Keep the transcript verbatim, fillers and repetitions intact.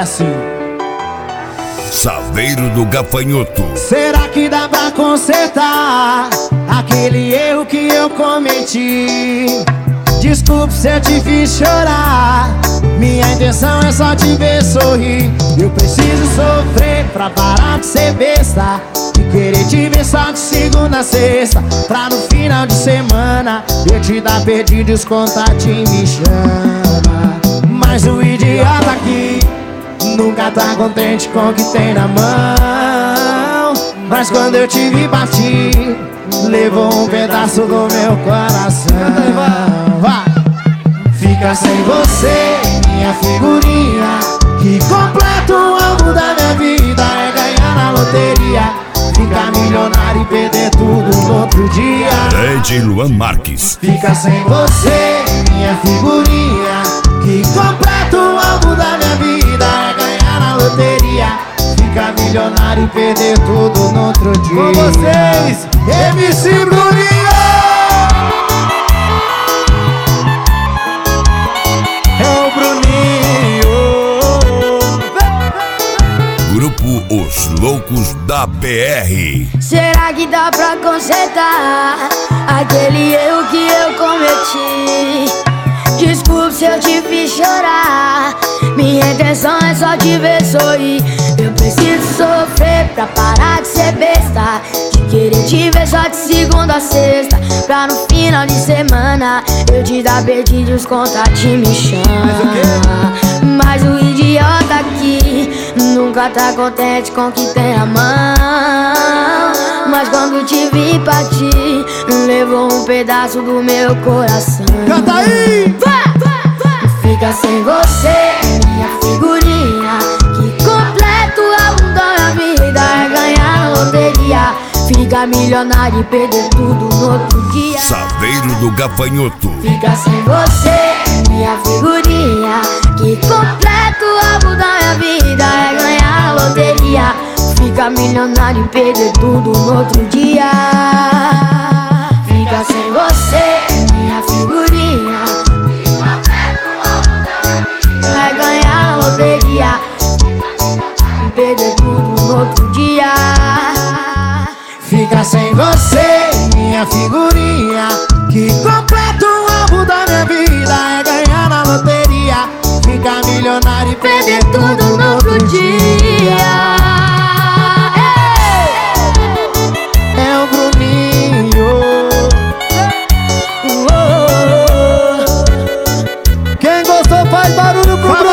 assim. Saveiro do Gafanhoto. Será que dá pra consertar aquele erro que eu cometi? Desculpe se eu te fiz chorar, minha intenção é só te ver sorrir. Eu preciso sofrer pra parar de ser besta, de querer te ver só de segunda a sexta, pra no final de semana eu te dar perdido e os contatinhos me chama. Mas o idiota aqui nunca tá contente com o que tem na mão. Mas quando eu te vi partir, levou um pedaço do meu coração. Fica sem você, minha figurinha, que completa o alvo da minha vida. É ganhar na loteria, ficar milionário e perder tudo no outro dia. Ed Luan Marques. Fica sem você, minha figurinha, que completa o alvo da minha vida. É ganhar na loteria, ficar milionário e perder tudo no outro dia. Com vocês, M C Bruninho! Grupo Os Loucos da B R. Será que dá pra consertar aquele erro que eu cometi? Desculpe se eu te fiz chorar, minha intenção é só te ver sorrir. Eu preciso sofrer pra parar de ser besta, de querer te ver só de segunda a sexta, pra no final de semana eu te dar perdido e os contatinhos me chamam. Mas o idiota aqui nunca tá contente com o que tem na mão. Mas quando te vi partir, levou um pedaço do meu coração. Canta aí! Vá, vá, vá. Fica sem você, minha figurinha, que completa o álbum da minha vida. É ganhar na loteria, ficar milionário e perder tudo no outro dia. Saveiro do Gafanhoto. Fica sem você, minha figurinha, que completa o álbum da minha vida. É ganhar na loteria, ficar milionário e perder tudo no outro dia. Fica sem você, minha figurinha, que completa o álbum da minha vida. É ganhar na loteria e perder tudo no outro dia. Fica sem você, minha figurinha, que completa o álbum da minha vida. É ganhar na loteria, ficar milionário e perder tudo no outro dia. É o Bruninho. Quem gostou faz barulho pro Bruninho.